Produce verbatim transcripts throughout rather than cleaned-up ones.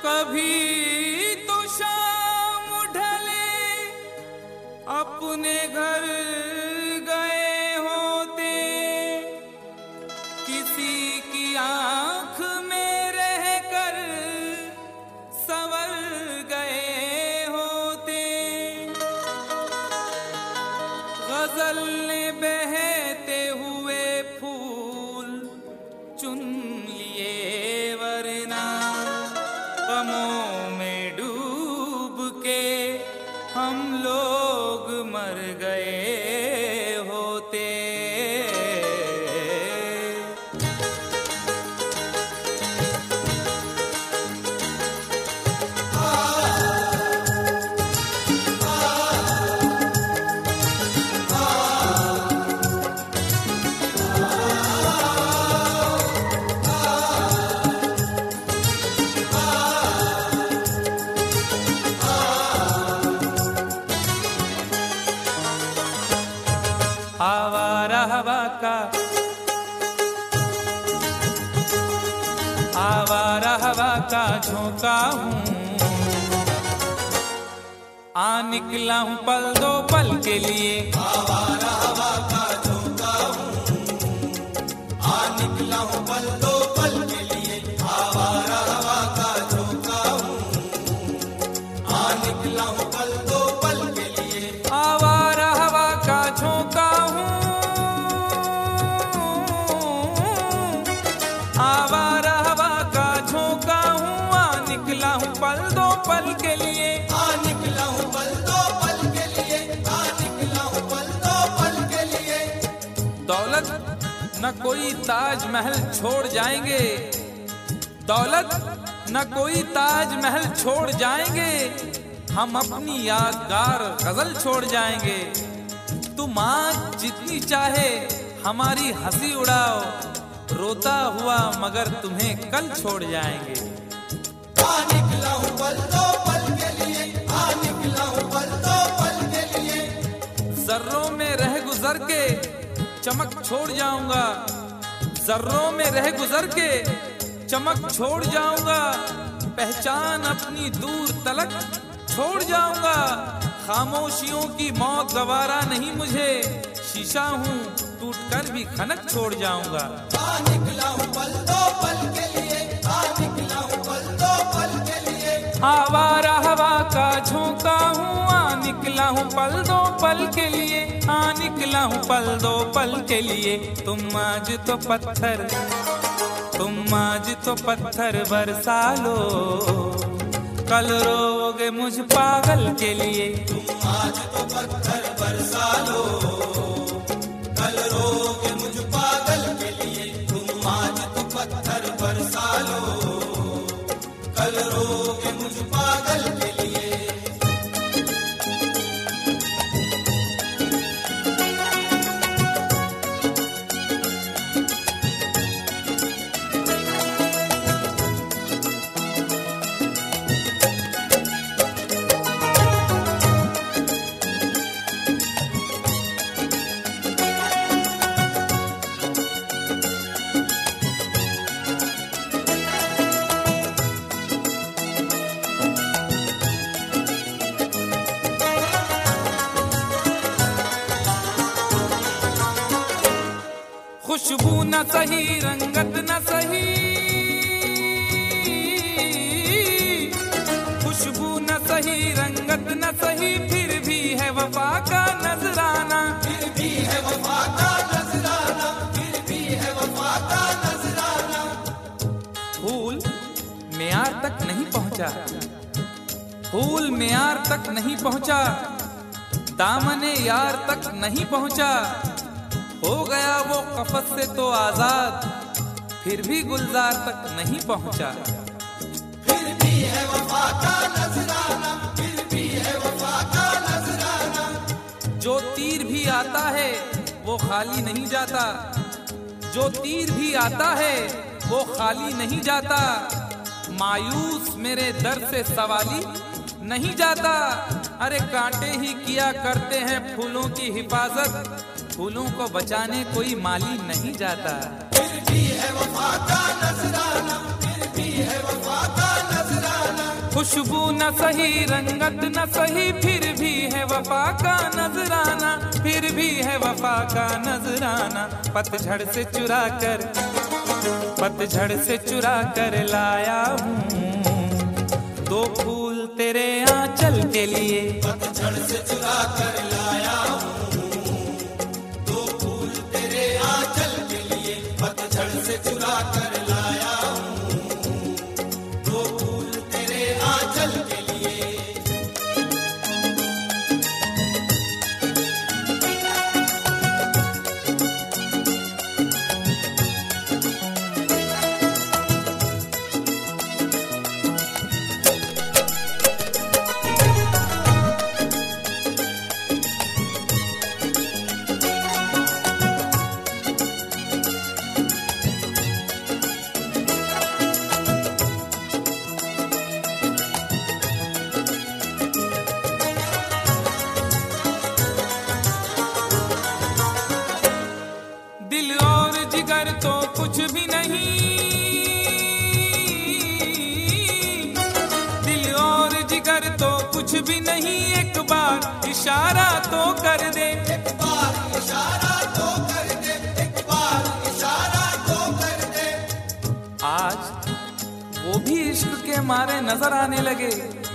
कभी तो शाम ढले अपने घर गए होते, किसी की आंख में रहकर संवर गए होते। गजल ने बहते हुए फूल चुन लिए, वरना गमों में डूब के हम लोग मर गए होते। आवारा हवा का आवारा हवा का झोंका हूँ, आ निकला हूँ पल दो पल के लिए। आवारा हवा का झोंका हूँ, आ निकला हूँ पल दो पल के लिए। आवारा हवा का झोंका हूँ, आ निकला हूँ पल दो पल के लिए। आवारा हवा का झोंका हूँ, आवारा हवा का झोंका हूँ, आ निकला हूँ पल दो पल के लिए। आ निकला हूँ पल दो पल के लिए, आ निकला हूँ पल दो पल के लिए। दौलत न कोई ताजमहल छोड़ जाएंगे, दौलत न कोई ताजमहल छोड़ जाएंगे, हम अपनी यादगार गजल छोड़ जाएंगे। तुम आज जितनी चाहे हमारी हंसी उड़ाओ, रोता हुआ मगर तुम्हें कल छोड़ जाएंगे। आ निकला हूँ पल दो पल के लिए, आ निकला हूँ पल दो पल के लिए। जर्रों में रह गुजर के चमक छोड़ जाऊंगा, जर्रों में रह गुजर के चमक छोड़ जाऊंगा, पहचान अपनी दूर तलक छोड़ जाऊंगा। खामोशियों की मौत गवारा नहीं मुझे, शीशा हूँ टूट कर भी खनक छोड़ जाऊंगा। आ निकला हूँ पल दो पल के लिए, आ निकला हूँ पल दो पल के लिए। आवारा हवा का झोंका हूँ, आ निकला हूँ पल दो पल के लिए, आ निकला हूँ पल दो पल के लिए। तुम आज तो पत्थर तुम आज तो पत्थर बरसा लो, कल रोगे मुझ पागल के लिए। तुम आज तो पत्थर बरसा लो, कल रोगे मुझ पागल के लिए। तुम आज तो पत्थर बरसा लो, कल रोगे मुझ पागल के लिए। खुशबू न सही रंगत न सही, खुशबू न सही रंगत न सही, फिर भी है वफा का नजराना। फिर भी है वफा का नजराना, फिर भी है वफा का नजराना। फूल मेयार तक नहीं पहुंचा, फूल मेयार तक नहीं पहुंचा, दामने यार तक नहीं पहुंचा, हो गया वो कफस से तो आजाद, फिर भी गुलजार तक नहीं पहुंचा। फिर भी है वफा का नजराना, फिर भी है वफा का नजराना। जो तीर भी आता है वो खाली नहीं जाता, जो तीर भी आता है वो खाली नहीं जाता, मायूस मेरे दर से सवाली नहीं जाता। अरे कांटे ही किया करते हैं फूलों की हिफाजत, फूलों को बचाने कोई माली नहीं जाता। फिर भी है वफा का नजराना, फिर भी है वफा का नजराना। खुशबू न सही, रंगत न सही, फिर भी है वफा का नजराना, फिर भी है वफा का नजराना। पतझड़ से चुरा कर, पतझड़ से चुरा कर लाया हूँ दो फूल तेरे आंचल के लिए। पतझड़ से चुरा कर लाया हूँ दो फूल तेरे आंचल के लिए। पतझड़ से चुरा कर लाया हूँ दो फूल तेरे आंचल के लिए। दिल और जिगर तो कुछ भी नहीं, दिल और जिगर तो कुछ भी नहीं, एक बार इशारा तो कर दे। एक बार इशारा तो कर दे, एक बार इशारा तो कर दे। आज वो भी इश्क के मारे नजर आने लगे,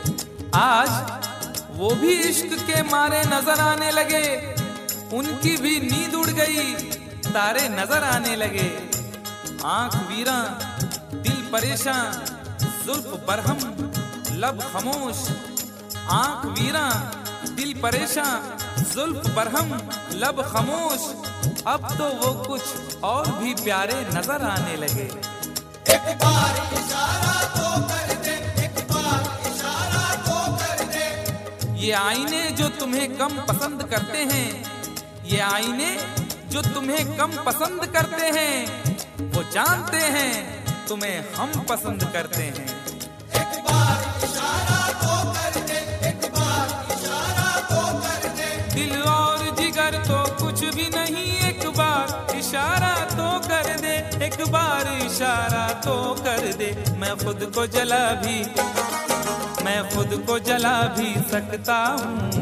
आज वो भी इश्क के मारे नजर आने लगे। उनकी भी नींद उड़ गई, तारे नजर आने लगे। आंख वीरा, दिल परेशान, जुल्फ बरहम, लब खामोश। आंख वीरा, दिल परेशान, जुल्फ बरहम, लब खामोश। अब तो वो कुछ और भी प्यारे नजर आने लगे। एक बार इशारा तो कर दे, एक बार इशारा तो कर दे। ये आईने जो तुम्हें कम पसंद करते हैं, ये आईने जो तुम्हें कम पसंद करते हैं, वो जानते हैं तुम्हें हम पसंद करते हैं। एक बार इशारा तो कर दे, एक बार इशारा तो कर दे। दिल और जिगर तो कुछ भी नहीं, एक बार इशारा तो कर दे, एक बार इशारा तो कर दे। मैं खुद को जला भी, मैं खुद को जला भी सकता हूँ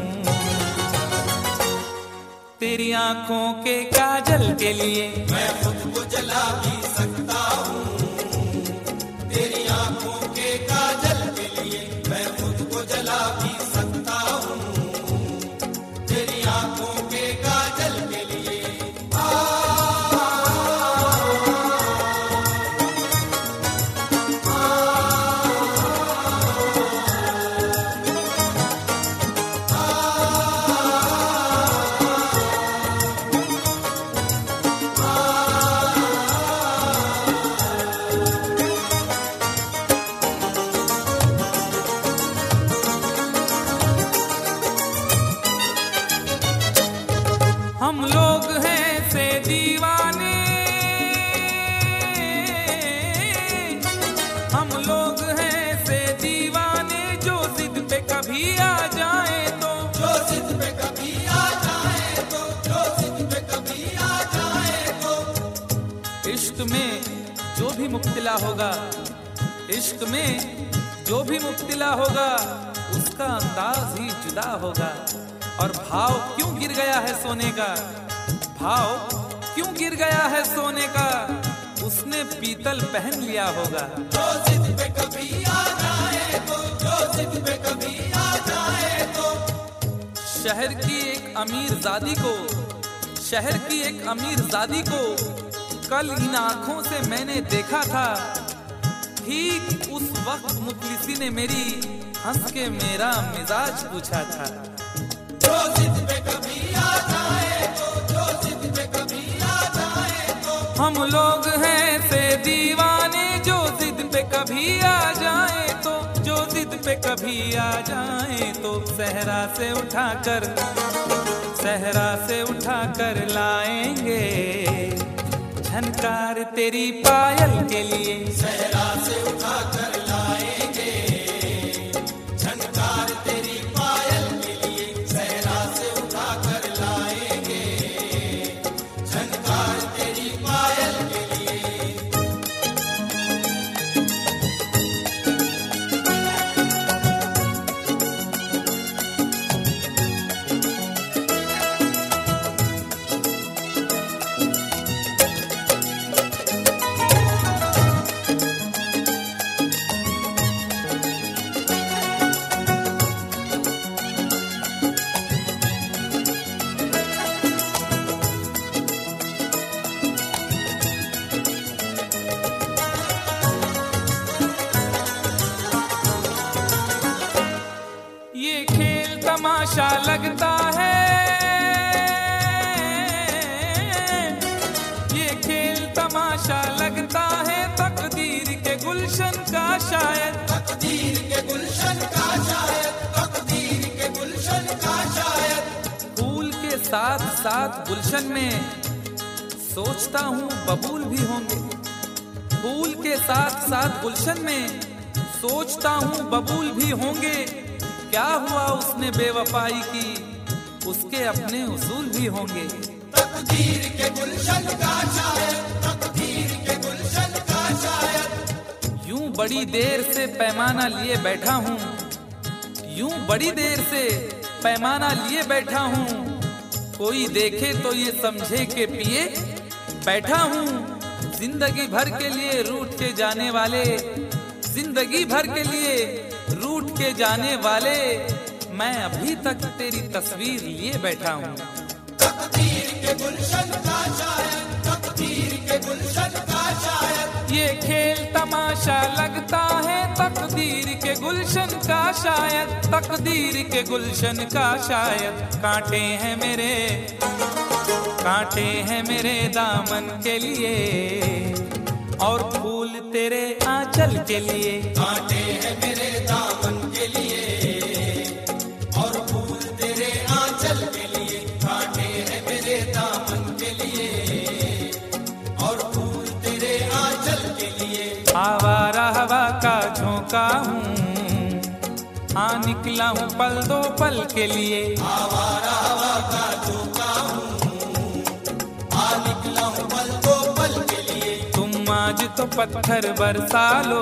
तेरी आंखों के काजल के लिए। मैं खुद को जला भी सकता हूँ तेरी आंखों के काजल के लिए। मैं खुद को जला भी सकता हूँ तेरी आंखों के काजल के लिए। हम लोग हैं से दीवाने, हम लोग हैं से दीवाने, जो जिद पे कभी आ जाए तो, जो जिद पे कभी आ जाए तो, जो जिद पे कभी आ जाए तो। इश्क में जो भी मुब्तला होगा, इश्क में जो भी मुब्तला होगा, उसका अंदाज ही जुदा होगा। और भाव क्यों गिर गया है सोने का, भाव क्यों गिर गया है सोने का, उसने पीतल पहन लिया होगा। जो जिद पे कभी आ जाए तो, जो जिद पे कभी आ जाए तो। शहर की एक अमीर जादी को, शहर की एक अमीर जादी को कल इन आंखों से मैंने देखा था। ठीक उस वक्त मुफलिसी ने मेरी हंस के मेरा मिजाज पूछा था। जो जिद पे कभी आ जाए तो, जो जिद पे कभी आ जाए तो। हम लोग हैं से दीवाने, जो जिद पे कभी आ जाए तो, जो जिद पे कभी आ जाए तो। सहरा से उठाकर, सहरा से उठाकर लाएंगे झनकार तेरी पायल के लिए। सहरा से उठाकर लाएंगे झनकार तेरी पायल के लिए। सहरा से उठाकर लाएंगे झनकार तेरी पायल के लिए। तमाशा लगता है, ये खेल तमाशा लगता है, तकदीर के गुलशन का शायद, तकदीर के गुलशन का शायद, तकदीर के गुलशन का शायद। फूल के साथ साथ गुलशन में सोचता हूँ बबूल भी होंगे, फूल के साथ साथ गुलशन में सोचता हूँ बबूल भी होंगे। क्या हुआ उसने बेवफाई की, उसके अपने उसूल भी होंगे। तकदीर के गुलशन का शायद, तकदीर के गुलशन का शायद। यूं बड़ी देर से पैमाना लिए बैठा हूँ, यूं बड़ी देर से पैमाना लिए बैठा हूँ, कोई देखे तो ये समझे के पिए बैठा हूँ। जिंदगी भर के लिए रूठ के जाने वाले, जिंदगी भर के लिए रूठ के जाने वाले, मैं अभी तक तेरी तस्वीर लिए बैठा हूँ। तकदीर के गुलशन का शायद, तकदीर के गुलशन का शायद। ये खेल तमाशा लगता है, तकदीर के गुलशन का शायद, तकदीर के गुलशन का शायद। कांटे हैं मेरे, कांटे हैं मेरे दामन के लिए, और फूल तेरे आंचल के लिए। कांटे हैं मेरे दामन के लिए, और फूल तेरे आंचल के लिए। कांटे हैं मेरे दामन के लिए, और फूल तेरे आंचल के लिए। आवारा हवा का झोंका हूँ, हाँ निकला हूँ पल दो पल के लिए। आवारा हवा का झोंका हूँ, हाँ निकला हूँ पल दो पल के लिए। तुम आज तो पत्थर बरसा लो,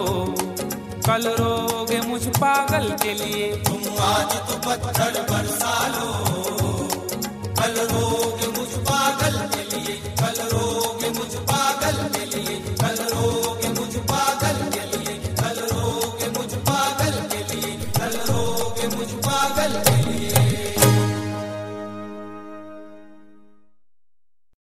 कल रोगे मुझ पागल के लिए। तुम आज तो पत्थर बरसा लो, कल रोगे मुझ पागल के लिए। कल